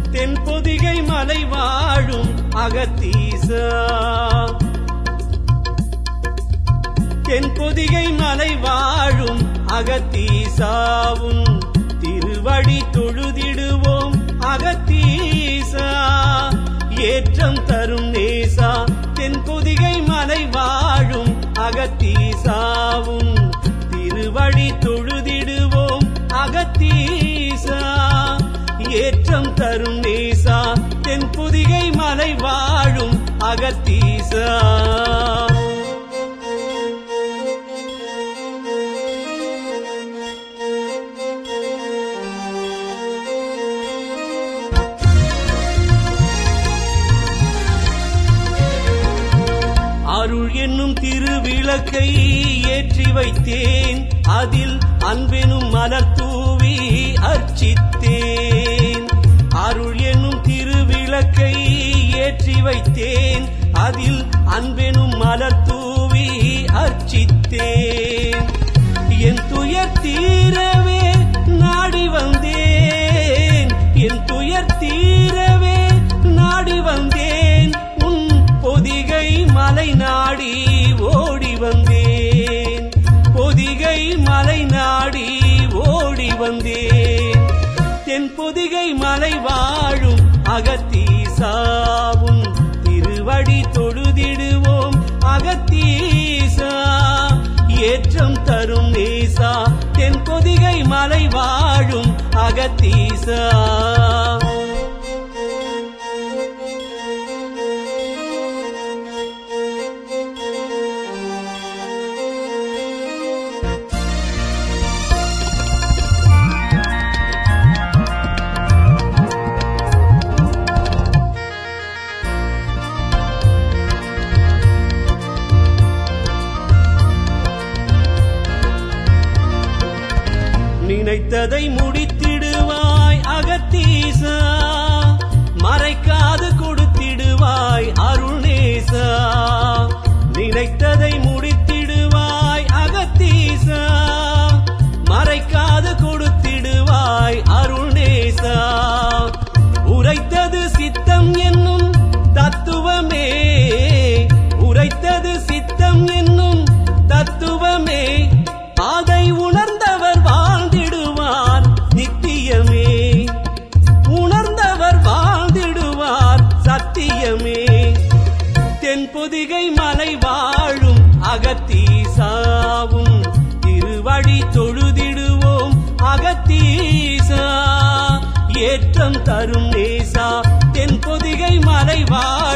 தென்பொதிகை மலை வாழும் அகத்தீசா தென்பொதிகை மலை வாழும் அகத்தீசாவும் திருவடி தொழுதிடுவோம் அகத்தீசா ஏற்றம் தரும் நேசா தென்பொதிகை மலை வாழும் அகத்தீசாவும் திருவடி தொழுதிடுவோம் அகத்தீசா ஏற்றம் தரும் நேசா தென்பொதிகை மலை வாழும் அகத்தீசா அருள் என்னும் திருவிளக்கை ஏற்றி வைத்தேன் அதில் அன்பெனும் மலர் தூவி அர்ச்சித்தேன் அருள் என்னும் திருவிளக்கை ஏற்றி வைத்தேன் அதில் அன்பெனும் மலர் தூவி அர்ச்சித்தேன் என் துயர் தீரவே நாடி வந்தேன் என் துயர் தீரவே நாடி வந்தேன் உன் பொதிகை மலை நாடி ஓடி வந்தேன் பொதிகை மலை நாடி ஓடி வந்தேன் தென்பொதிகை மலை வாழும் அகத்தீசாவும் திருவடி தொழுதிடுவோம் அகத்தீசா ஏற்றம் தரும் நேசா தென்பொதிகை மலை வாழும் அகத்தீசா நினைத்ததை முடித்திடுவாய் அகத்தீசா மறைக்காது கொடுத்திடுவாய் அருணேசா நினைத்ததை முடித்திடுவாய் அகத்தீசா மறைக்காது கொடுத்திடுவாய் அருணேசா உரைத்தது சித்தம் என்னும் தத்துவமே உரைத்தது சித்தம் என்னும் தத்துவமே அதை உணர்ந்தவர் வாழ்ந்திடுவார் நித்தியமே உணர்ந்தவர் வாழ்ந்திடுவார் சத்தியமே தென்பொதிகை மலை வாழும் அகத்தீசாவும் திருவடி தொழுதிடுவோம் அகத்தீசா ஏற்றம் தரும் நேசா தென்பொதிகை மலை